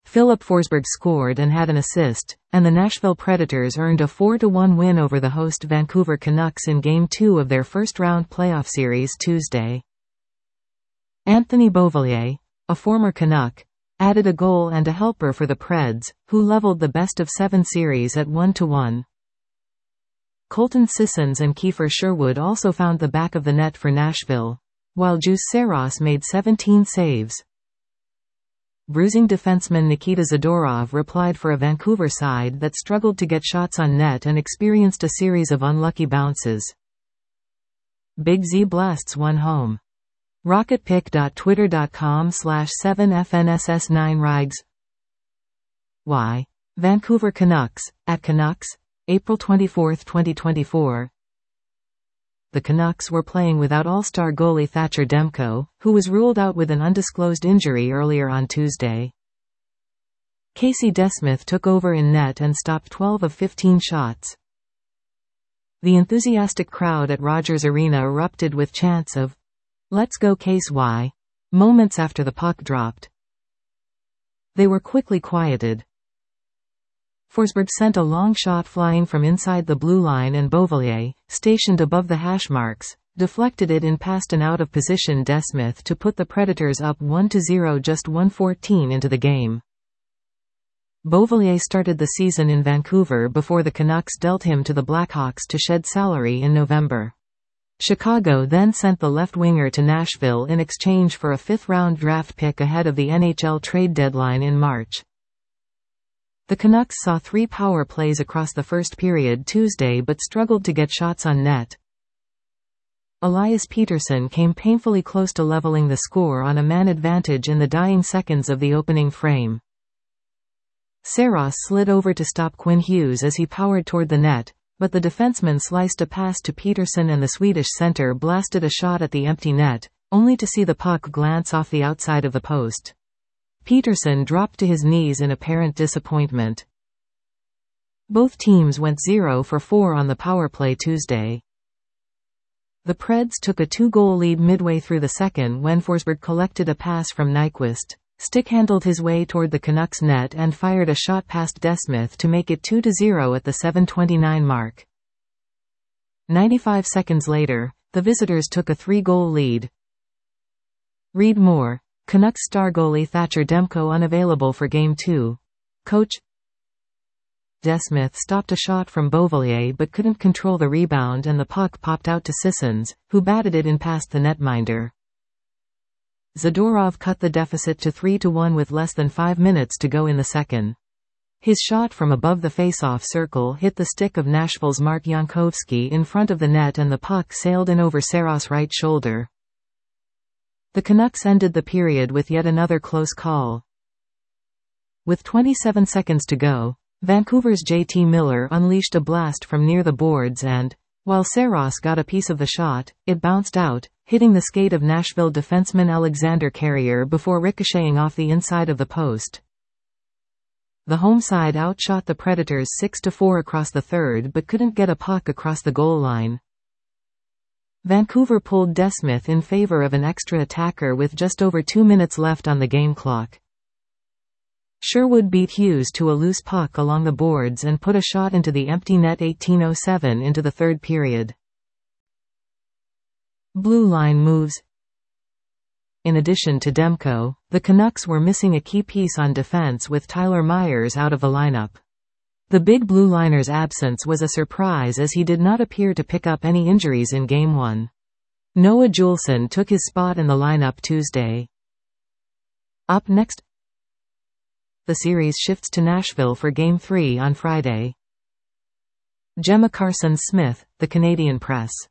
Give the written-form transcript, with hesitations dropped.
Philip Forsberg scored and had an assist, and the Nashville Predators earned a 4-1 win over the host Vancouver Canucks in Game 2 of their first-round playoff series Tuesday. Anthony Beauvillier, a former Canuck, added a goal and a helper for the Preds, who leveled the best-of-7 series at 1-1. Colton Sissons and Kiefer Sherwood also found the back of the net for Nashville, while Juuse Saros made 17 saves. Bruising defenseman Nikita Zadorov replied for a Vancouver side that struggled to get shots on net and experienced a series of unlucky bounces. Big Z Blasts won home. rocketpick.twitter.com/7fnss9rigs. Why? Vancouver Canucks, at Canucks, April 24, 2024. The Canucks were playing without All-Star goalie Thatcher Demko, who was ruled out with an undisclosed injury earlier on Tuesday. Casey DeSmith took over in net and stopped 12 of 15 shots. The enthusiastic crowd at Rogers Arena erupted with chants of "Let's go KSY" moments after the puck dropped. They were quickly quieted. Forsberg sent a long shot flying from inside the blue line and Beauvillier, stationed above the hash marks, deflected it in past an out-of-position DeSmith to put the Predators up 1-0 just 1:14 into the game. Beauvillier started the season in Vancouver before the Canucks dealt him to the Blackhawks to shed salary in November. Chicago then sent the left winger to Nashville in exchange for a fifth-round draft pick ahead of the NHL trade deadline in March. The Canucks saw 3 power plays across the first period Tuesday but struggled to get shots on net. Elias Pettersson came painfully close to leveling the score on a man advantage in the dying seconds of the opening frame. Saros slid over to stop Quinn Hughes as he powered toward the net, but the defenseman sliced a pass to Pettersson and the Swedish center blasted a shot at the empty net, only to see the puck glance off the outside of the post. Pettersson dropped to his knees in apparent disappointment. Both teams went 0 for 4 on the power play Tuesday. The Preds took a 2-goal lead midway through the second when Forsberg collected a pass from Nyquist, stick-handled his way toward the Canucks net and fired a shot past DeSmith to make it 2-0 at the 7:29 mark. 95 seconds later, the visitors took a 3-goal lead. Read more. Canucks star goalie Thatcher Demko unavailable for Game 2. Coach DeSmith stopped a shot from Beauvillier but couldn't control the rebound and the puck popped out to Sissons, who batted it in past the netminder. Zadorov cut the deficit to 3-1 with less than 5 minutes to go in the second. His shot from above the faceoff circle hit the stick of Nashville's Mark Jankovsky in front of the net and the puck sailed in over Saros' right shoulder. The Canucks ended the period with yet another close call. With 27 seconds to go, Vancouver's JT Miller unleashed a blast from near the boards and, while Saros got a piece of the shot, it bounced out, hitting the skate of Nashville defenseman Alexander Carrier before ricocheting off the inside of the post. The home side outshot the Predators 6-4 across the third but couldn't get a puck across the goal line. Vancouver pulled DeSmith in favor of an extra attacker with just over 2 minutes left on the game clock. Sherwood beat Hughes to a loose puck along the boards and put a shot into the empty net 18:07 into the third period. Blue line moves. In addition to Demko, the Canucks were missing a key piece on defense with Tyler Myers out of the lineup. The big blue liner's absence was a surprise as he did not appear to pick up any injuries in Game 1. Noah Juulsen took his spot in the lineup Tuesday. Up next, the series shifts to Nashville for Game 3 on Friday. Gemma Carson-Smith, The Canadian Press.